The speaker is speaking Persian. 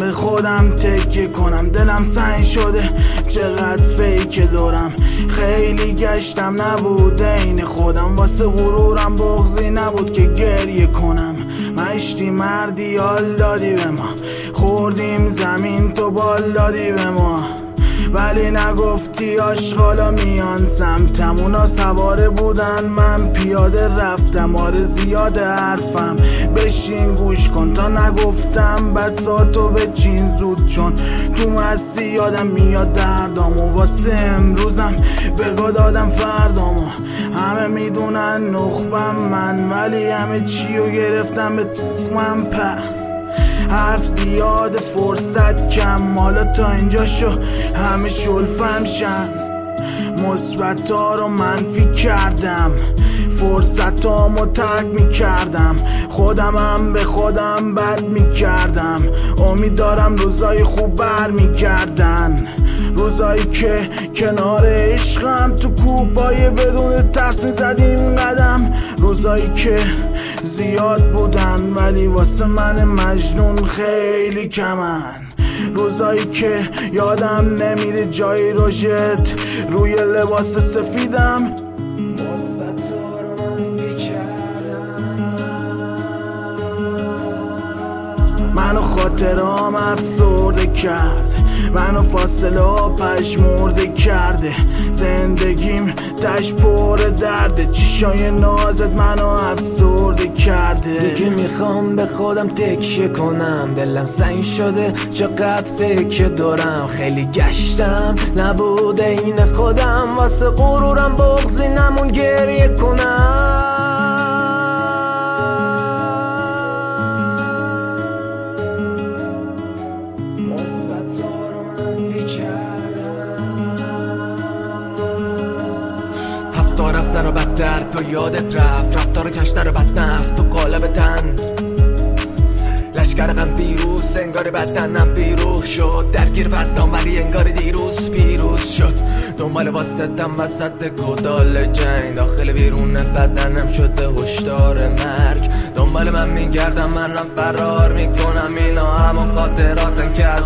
به خودم تکیه کنم. دلم سنگ شده چقدر فیک دارم. خیلی گشتم نبود عین خودم. واسه غرورم بغضی نبود که گریه کنم. مشتی مردی حال دادی به ما، خوردیم زمین تو بال دادی به ما، ولی نگفتی آشغالا میان سمتم. اونا سواره بودن من پیاده رفتم. آره زیاده حرفم بشین گوش کن تا نگفتم بساتو بچین زود، چون تو مستی یادم میاد دردامو. واسه امروزم بگا دادم فردامو. همه میدونن نخبم من، ولی همه چیو گرفتم به من حرف زیاد فرصت کم. حالا تا اینجا شو همه شلفم شن. مثبت ها رو منفی کردم، فرصت هامو ترک میکردم. خودمم به خودم بد میکردم. امید دارم روزای خوب بر میگردن، روزایی که کنار عشقم تو کوپای بدون ترس میزدیم قدم. روزایی که زیاد بودن ولی واسه من مجنون خیلی کمن. روزایی که یادم نمیره جایی روشت روی لباس سفیدم. منو خاطرام افسرده کرد، منو فاصله ها پشمرده کرده. زندگیم تش پر درده، چیشای نازت منو افسرده کرده. دیگه میخوام به خودم تکیه کنم. دلم سنگ شده چقدر فکر دارم. خیلی گشتم نبوده این خودم. واسه غرورم بغضی نمون گریه کنم. هفتار رفتن و بدتر تو یادت رفت. رفتار کشتر و بدنست تو قالب تن. لشکر غم دیروز انگار بدنم بیروح شد. درگیر وردام ولی انگار دیروز پیروز شد. دنبال واسطم وسط کدال جنگ. داخل بیرون بدنم شده هشدار مرگ. دنبال من میگردم منم فرار میکنم. اینا همون خاطراتن که